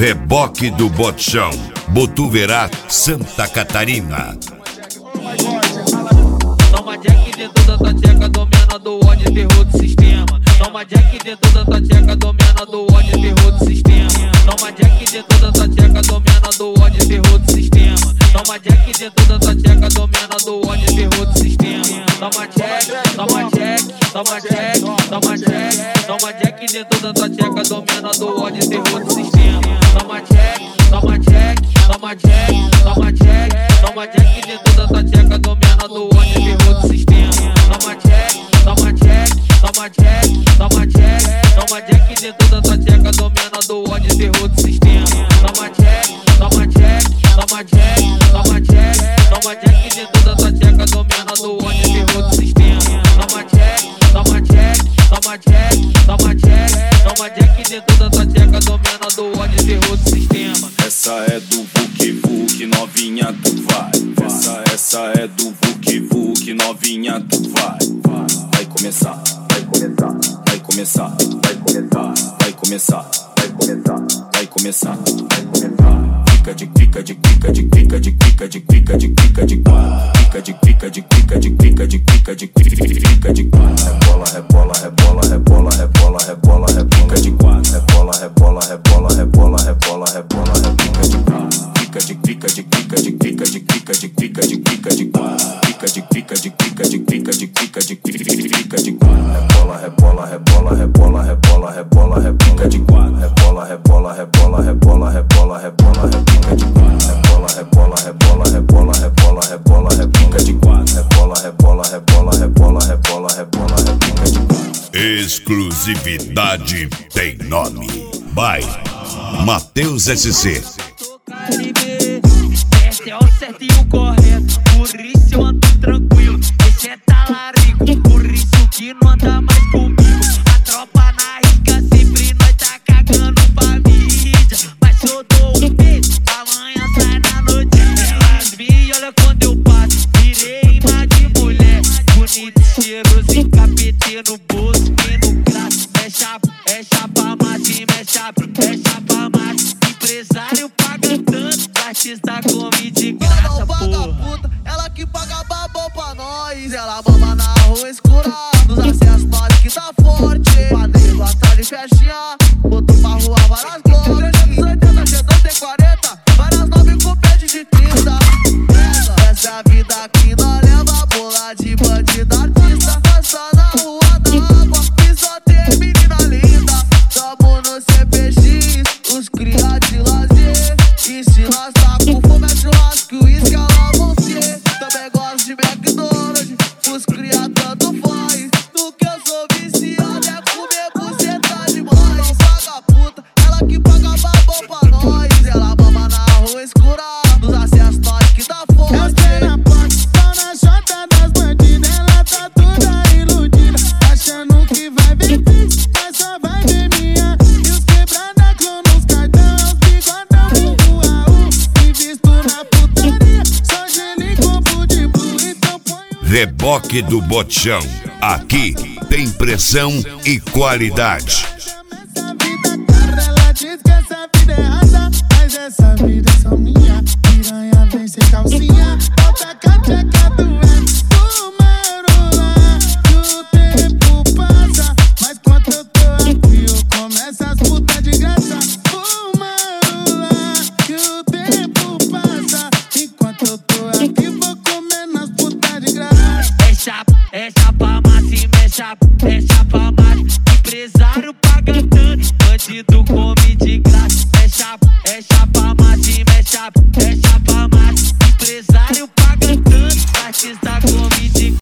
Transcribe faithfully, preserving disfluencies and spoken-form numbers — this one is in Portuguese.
Reboque do Botchão, Botuverá, Santa Catarina. Toma jack dentro da tua tcheca, domina do ódio, terror do sistema. Toma jack dentro da tua tcheca, domina do ódio, terror do sistema. Toma jack dentro da tua tcheca, domina do ódio, terror do sistema. Toma jack dentro da tua tcheca, domina do ódio, terror do sistema. Toma jack, toma jack, toma jack, toma jack, toma jack dentro da tua tcheca, domina do ódio, terror do sistema. Toma jack, toma jack, toma jack, toma jack, toma jack dentro da tua tcheca, domina do ódio, terror do sistema. Toma jack, toma jack, toma jack, toma jack, toma jack dentro da tua tcheca, domina do ódio, terror do sistema. Toma jack, toma jack, toma jack, toma jack, toma jack dentro da tua tcheca, domina do ódio, terror do sistema. Toma jack, toma jack, toma jack, toma jack, toma jack dentro da tua tcheca, domina do ódio, terror do sistema. Essa é do Vuk Vuk, novinha tu vai. Essa, essa é do Vuk Vuk, novinha tu vai. Vai começar, vai começar, vai começar, vai começar, vai começar, vai começar, vai começar, vai começar. Fica de fica de fica de fica de fica de fica de fica de fica de fica de fica de fica de fica de fica de rebola, rebola, rebola, rebola, rebola, rebola, fica de rebola, rebola, rebola, rebola, rebola, rebola, fica de fica de fica de fica de fica de fica de fica de fica de fica de fica de fica de fica de fica de fica de rebola, rebola, rebola, rebola, rebola, rebola, fica de rebola, rebola, rebola, rebola, rebola, rebola, fica de rebola, rebola, rebola, rebola, rebola, rebola, fica de rebola, rebola, rebola, rebola, rebola, rebola, fica de Exclusividade tem nome. By Matheus S C. Esse é o certo e o correto, por isso eu ando tranquilo. Esse é talarico, por isso que não anda mais comigo. A tropa na risca, sempre nós tá cagando pra mídia. Mas se eu dou um beijo, amanhã sai na notícia. Elas vêm, olha quando eu passo, virei imã de mulher. Bonito, cheiroso, capetê no bolso, e no braço. É chapa, é chapa massa, é chapa, é chapa massa. Empresário paga tanto, artista come de graça, porra. Ela que paga babão pra nós. Ela mama na rua escura, nos acessos nós que tá forte. Paneiro atrás de festinha, botou pra rua várias glórias. trezentos e oitenta, G dois quarenta, várias nove com pede de trinta. Essa é a vida que nós leva, bola de bandida artista. Passa na rua da água e só tem menina linda. Tamo no C P X, os cria de lazer. E se nós tá com fome é churrasco, uísque, ela vão ser. Também gosto de McDonald's, os cria tanto faz. Do que eu sou viciado é comer buceta demais. Paga puta, ela que paga babão pra nós. Ela mama na rua escura, nos acessos nós que dá forte. Eu sei na porta, pau na chota das bandidas. Ela tá toda iludida, achando que vai ver triste, mas só vai ver minha. E os quebrada clã nos cartão, os bigodão no uau. Invisto na putaria, só gelo e copo de blue, então põe o Reboque do Botchão. Aqui tem pressão e qualidade. essa vida cara. Ela diz que essa vida é rasa, mas essa vida é só minha. Piranha vem sem calcinha, volta com a tcheca doendo. Fumarola, que o tempo passa, mas quando eu tô aqui eu começo as putas de graça. Fumarola, que o tempo passa, enquanto eu tô aqui vou comer nas putas de graça. É chapa, é chapa massa, é chapa, é chapa massa. Empresário paga tanto, bandido come de graça. É chapa, é chapa massa, é chapa, é chapa massa. Empresário paga tanto, artista come de graça.